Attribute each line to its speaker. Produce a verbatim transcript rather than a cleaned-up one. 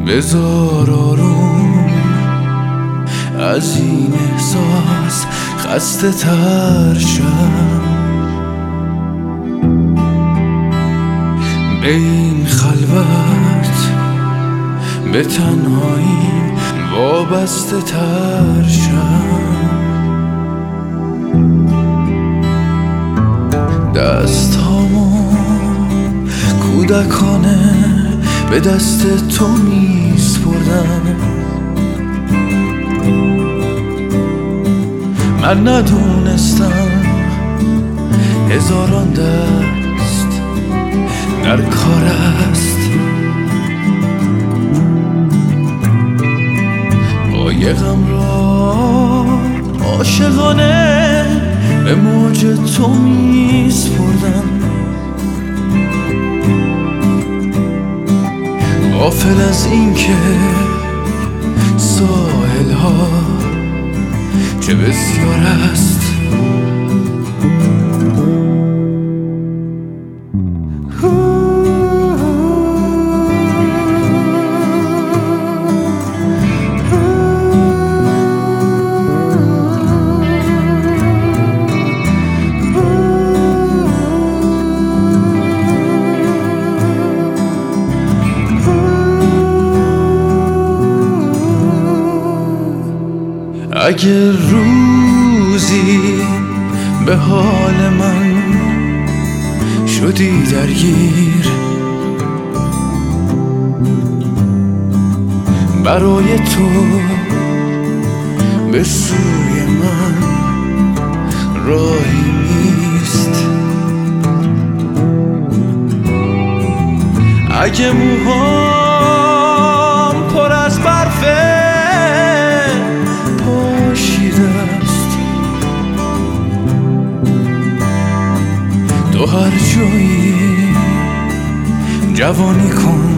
Speaker 1: بذار آروم از این احساس خسته تر شم، به این خلوت به تنهایی وابسته تر شم. دست هامو کودکانه به دست تو می سپردم، من ندونستم هزاران دست در کار است. قایقم را عاشقانه به موج تو می سپردم، غافل از این که ساحل ها چه بسیار است. اگه روزی به حال من شدی درگیر، برای تو به سوی من راهی نیست. اگه موهام پر از برفه تو هر جایی جوانی کن